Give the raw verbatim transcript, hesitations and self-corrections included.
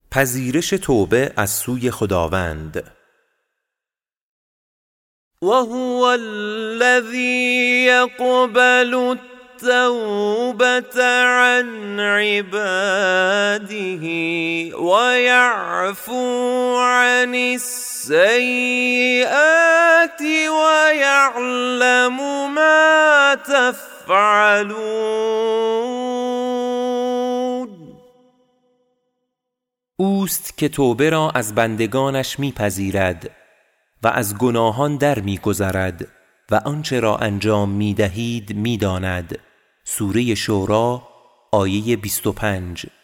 پذیرش توبه از سوی خداوند. وهو الذي يقبل التوبة عن عباده ويعفو عن السيئات ويعلم ما تفعلون. اوست که توبه را از بندگانش میپذیرد و از گناهان در میگذرد و آنچه را انجام میدهید میداند. سوره شورا آیه بیست و پنج.